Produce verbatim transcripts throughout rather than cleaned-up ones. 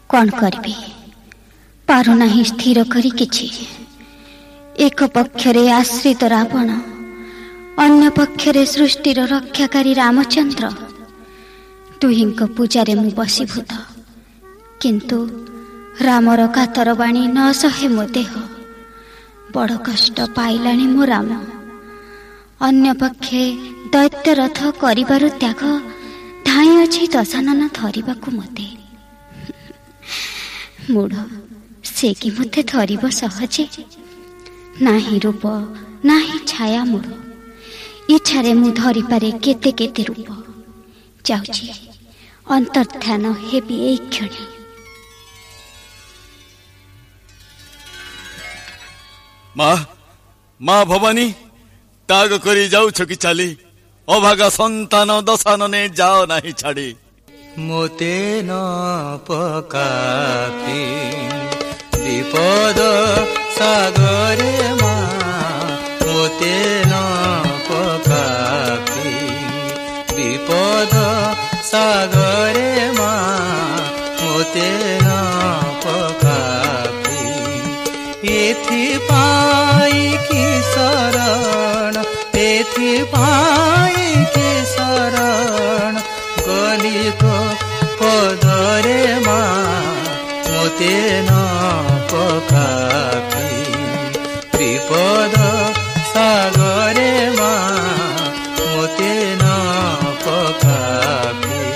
कौन करिबे पारुनाही स्थिर करी किछि। एक पक्षरे आश्रित रावण, अन्य पक्षरे सृष्टिर रक्षाकारी रामचंद्र। दुहिंक पूजारे मु बसीभूत, किंतु रामर कातर बाणी न सहे मो देह। बड़ कष्ट पाइलाणी मो राम। अन्य पक्षे दैत्य रथ करिबारु त्याग, धाई अछि दशानन धरिबाकु मते। मूढ़ से कि मते धरिब सहजे, नाही रूप नाही छाया मोर। इच्छारे मु धरि पारे केते केते रूप। जाउछि अंतर्ध्यान हेबि एई क्षणे। माँ माँ भवानी त्याग करी जाउछ कि चाली? अभागा संतान दशानने जाओ नाही छाड़ी। मोते न पकापी विपद सागरे माँ, मोते न पकापी विपद सागरे माँ, मोते न पकापी। एथिपाई कि शरण, एथिपाई कि शरण, गली तो पदरे माँ, मोते न पकापी विपद सागरे माँ, मोते न पकापी।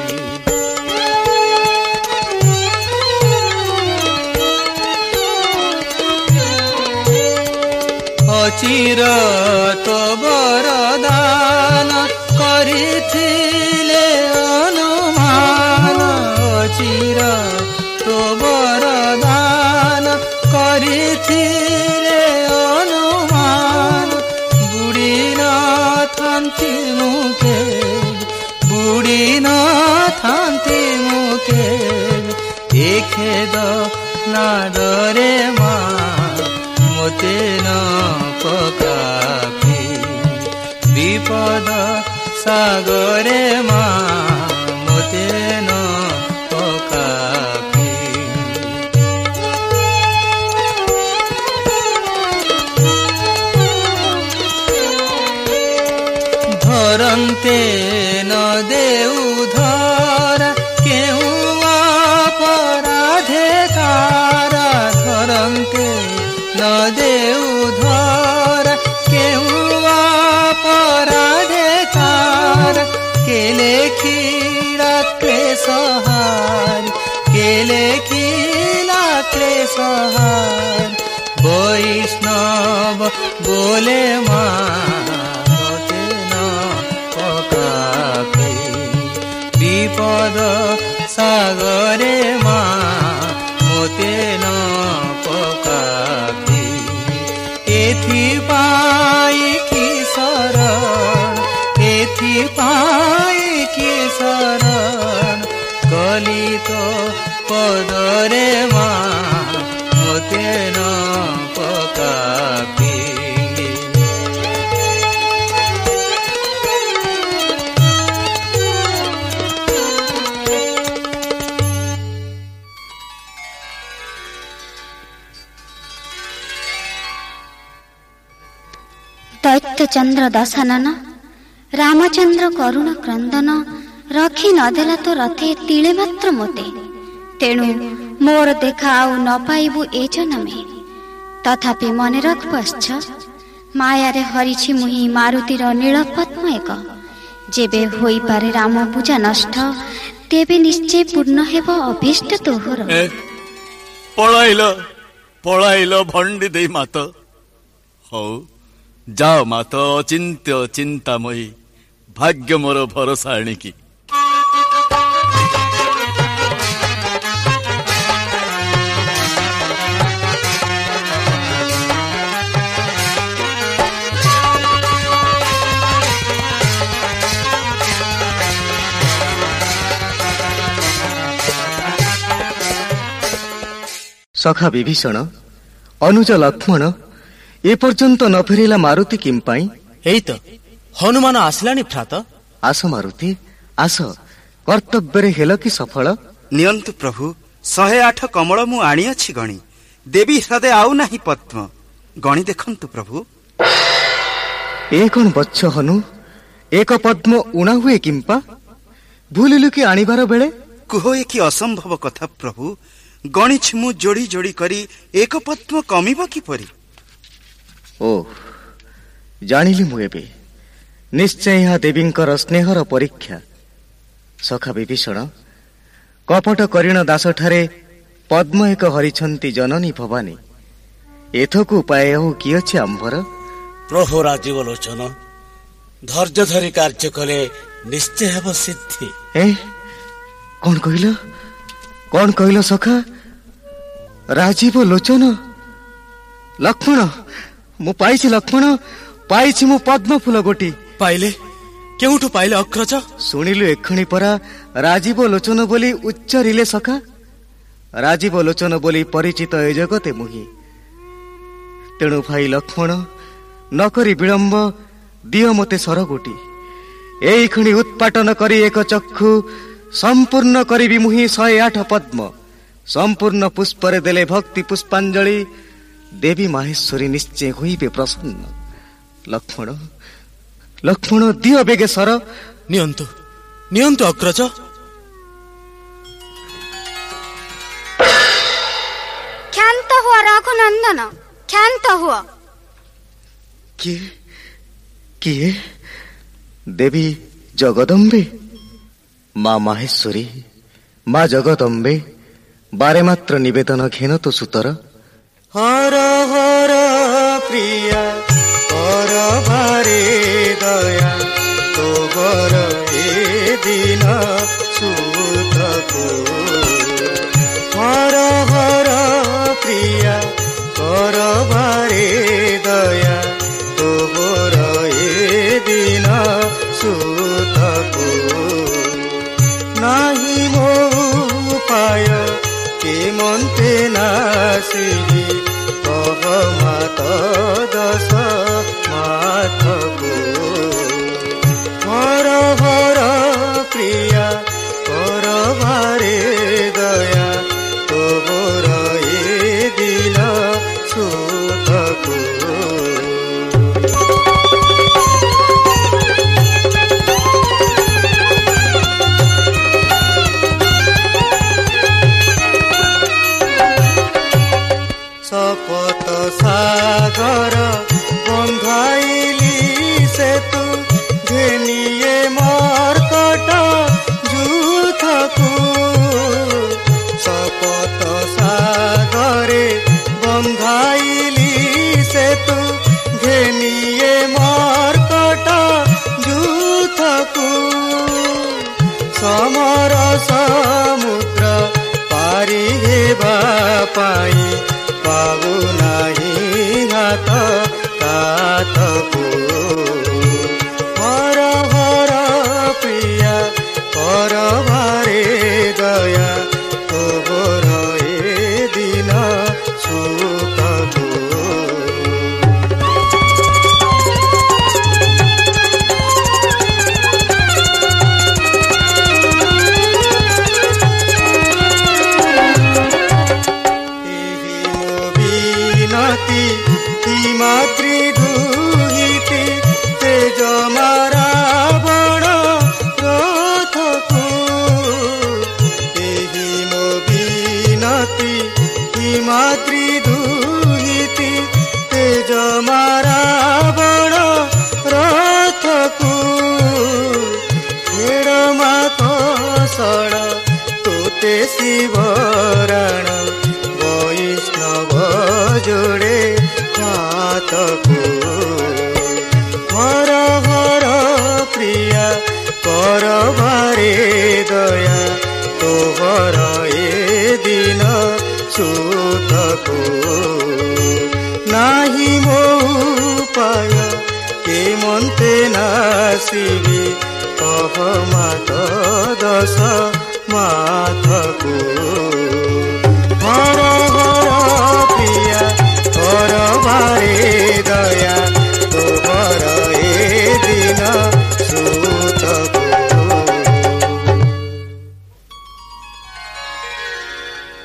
अचिर तो वरदान करिथिले अनुमान, अचिर तो वरदान करिथिले अनुमान। बुढ़ी न थांती मुके, बुढ़ी न थांती मुके, एखेद नादरे माँ, मोते न पकापी विपद सागरे माँ, मोते न पकापी। धरन्ते न देउ धरा, केहू अपराधे तारा। धरन्ते न देउ धरा, केहू अपराधे तारा। केले खीरा क्लेश हार, केले खीला क्लेश हार। वैष्णव बोले माँ, मोते न पकापी विपद सागरे माँ, मोते न पकापी। एथिपाई कि शरण, एथिपाई कि शरण, गली तो पदरे माँ, मोते न पकापी। दैत्य चंद्र दशानन, रामचंद्र करुण क्रंदन। रखी नदेला तो रथे तिले मात्र मोते। तेणु मोर देखा आउ न पाइबु ए जनमे। तथापि मने रख पश्च, मायारे हरिछि मुहि मारुतिर नील पद्म एक। जेबे होई पारे राम पूजा नष्ट, तेबे निश्चय पूर्ण हेब अभीष्ट तोहर। पळाइल पळाइल भंडी देई मात। हौ जाओ मात, अचिंत्य चिंतामयी, भाग्य मोर भरोसा आणिकी। सखा विभीषण, अनुज लक्ष्मण ए पर्यंत न फेरिला मारुति किम पाई? एई तो हनुमान आसलानी भ्रात। आस मारुति आस, कर्तव्य हेल कि सफल? नियंतु प्रभु, ଶହେ ଆଠ କମଳ ମୁଁ ଆଣିଅଛି ଗଣି, ଦେବୀ ହ୍ରଦେ ଆଉ ନାହିଁ ପଦ୍ମ, ଗଣି ଦେଖନ୍ତୁ ପ୍ରଭୁ। ଏ କଣ ବତ୍ସ ହନୁ, ଏକ ପଦ୍ମ ଉଣା ହୁଏ କିମ୍ପା? ଭୁଲିଲୁ କି ଆଣିବାର ବେଳେ? କୁହ ଏ କି ଅସମ୍ଭବ କଥା ପ୍ରଭୁ, ଗଣିଛି ମୁଁ ଯୋଡ଼ି ଯୋଡ଼ି କରି, ଏକ ପଦ୍ମ କମିବ କିପରି? ଓ ଜାଣିଲି ମୁଁ ଏବେ, ନିଶ୍ଚୟ ଏହା ଦେବୀଙ୍କର ସ୍ନେହର ପରୀକ୍ଷା। ସଖା ବିଭୀଷଣ, କପଟ କରିଣ ଦାସଠାରେ ପଦ୍ମ ଏକ ହରିଛନ୍ତି ଜନନୀ ଭବାନୀ, ଏଥକୁ ଉପାୟ ଆଉ କି ଅଛି ଆମ୍ଭର? ପ୍ରଭୁ ରାଜୀବ ଲୋଚନ, ଧୈର୍ଯ୍ୟ ଧରି କାର୍ଯ୍ୟ କଲେ ନିଶ୍ଚୟ ହେବ ସିଦ୍ଧି। ଏ କଣ କହିଲ, କଣ କହିଲ ସଖା? ରାଜୀବ ଲୋଚନ? ଲକ୍ଷ୍ମଣ, ମୁଁ ପାଇଛି ଲକ୍ଷ୍ମଣ, ପାଇଛି ମୁଁ ପଦ୍ମ ଫୁଲ ଗୋଟି। ପାଇଲେ? କେଉଁଠୁ ପାଇଲେ ଅଗ୍ରଜ? ଶୁଣିଲୁ ଏକ୍ଷଣି ପରା ରାଜୀବ ଲୋଚନ ବୋଲି ଉଚ୍ଚରିଲେ ସଖା। ରାଜୀବ ଲୋଚନ ବୋଲି ପରିଚିତ ଏ ଜଗତେ ମୁହିଁ। ତେଣୁ ଭାଇ ଲକ୍ଷ୍ମଣ, ନକରି ବିଳମ୍ବ, ଦିଅ ମୋତେ ସର ଗୋଟି। ଏଇ କ୍ଷଣି ଉତ୍ପାଟନ କରି ଏକ ଚକ୍ଷୁ ସମ୍ପୂର୍ଣ୍ଣ କରିବି ମୁହିଁ ଶହେ ଆଠ ପଦ୍ମ। ସମ୍ପୂର୍ଣ୍ଣ ପୁଷ୍ପରେ ଦେଲେ ଭକ୍ତି ପୁଷ୍ପାଞ୍ଜଳି, ଦେବୀ ମାହେଶ୍ୱରୀ ନିଶ୍ଚୟ ହୋଇବେ ପ୍ରସନ୍ନ। ଲକ୍ଷ୍ମଣ, ଲକ୍ଷ୍ମଣ ଦିଅ ବେଗେ ସର। ନିଅନ୍ତୁ, ନିଅନ୍ତୁ ଅଗ୍ରଜ। କ୍ଷାନ୍ତ ହୁଅ ରଘୁନନ୍ଦନ, କ୍ଷାନ୍ତ ହୁଅ। କିଏ କିଏ? ଦେବୀ ଜଗଦମ୍ବେ, ମା ମାହେଶ୍ୱରୀ, ମା ଜଗଦମ୍ବେ, ବାରେ ମାତ୍ର ନିବେଦନ ଘେନ ତ ସୁତର। ହର ହର ପ୍ରିୟା କର ଭାରେ ଦୟା, ତୋର ଏ ଦିନ ସୁତକୁ। ହର ହର ପ୍ରିୟା କର ଭାରେ ଦୟା, ତୋର ଏ ଦିନ ସୁତକୁ। ନାହିଁ ମୋ ଉପାୟ କେ ମନ୍ତେ ନାସିବି, କହ ମାତ ଦଶ ମାଥକୁ। ହର ହର ପ୍ରିୟା କର ଭାରେ ଦୟା, ତୋର ଏ ଦିନ ସୁତକୁ। ଶପଥ ସାଗର ବନ୍ଧାଇଲି ସେତୁ, ଘେନିଏ ମର୍କଟ ଯୁଥକୁ। ଶପଥ ସାଗରେ ବନ୍ଧାଇଲି ସେତୁ, ଘେନିଏ ମର୍କଟ ଯୁଥକୁ। ସମର ସମୁଦ୍ର ପାରି ହେବା ପାଇଁ, ପାଉ ନାହିଁ ଘାତ କାତକୁ। ହର ହର ପ୍ରିୟା କର ଭାରେ ଦୟା, ତୋର ଏ ଦିନ ସୁତକୁ। ମାତୃ ଦୁହିତି ତେଜ ମାରା ବଣ ରଥକୁ। ଏହି ମୋ ବିନତି ମାତୃ ଦୁହିତି ତେଜ ମାରା ବଣ ରଥକୁ। ଫେର ମାତ ସଳ ତୋତେ ଶିବରାଣ, ବୈଷ୍ଣବ ଯୋଡ଼େ ହାତକୁ। ହର ହର ପ୍ରିୟା କର ଭାରେ ଦୟା, ତୋର ଏ ଦିନ ସୁତକୁ। ନାହିଁ ମୋ ଉପାୟ କେ ମନ୍ତେ ନାସିବି, କହ ମାତ ଦଶ ମାଥକୁ। ହର ହର ପ୍ରିୟା କର ଭାରେ ଦୟା, ତୋର ଏ ଦିନ ସୁତକୁ।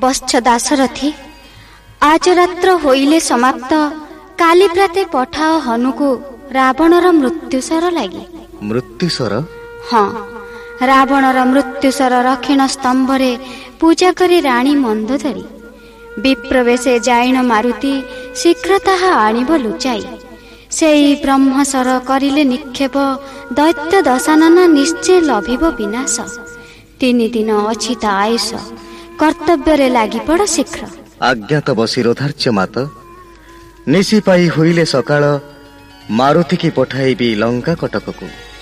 ବତ୍ସ ଦାଶରଥୀ, ଆଜ ରାତ୍ର ହୋଇଲେ ସମାପ୍ତ। କାଲି ପ୍ରାତେ ପଠାଅ ହନୁକୁ ରାବଣର ମୃତ୍ୟୁସର ଲାଗି। ମୃତ୍ୟୁସର? ହଁ, ରାବଣର ମୃତ୍ୟୁସର ରକ୍ଷଣ ସ୍ତମ୍ଭରେ ପୂଜା କରି ରାଣୀ ମନ୍ଦୋଦରୀ। ବିପ୍ରବେଶେ ଯାଇଣ ମାରୁତି, ଶୀଘ୍ର ତାହା ଆଣିବ ଲୁଚାଇ। ସେଇ ବ୍ରହ୍ମସର କରିଲେ ନିକ୍ଷେପ, ଦୈତ୍ୟ ଦଶାନନ ନିଶ୍ଚୟ ଲଭିବ ବିନାଶ। ତିନି ଦିନ ଅଛି ତା ଆୟୁଷ, କର୍ତ୍ତବ୍ୟରେ ଲାଗିପଡ଼ ଶୀଘ୍ର। ଆଜ୍ଞାତ ବଶିରୋଧାର୍ଯ୍ୟ ମାତ, ନିଶି ପାଇ ହୋଇଲେ ସକାଳ, ମାରୁତିକି ପଠାଇବି ଲଙ୍କା କଟକକୁ।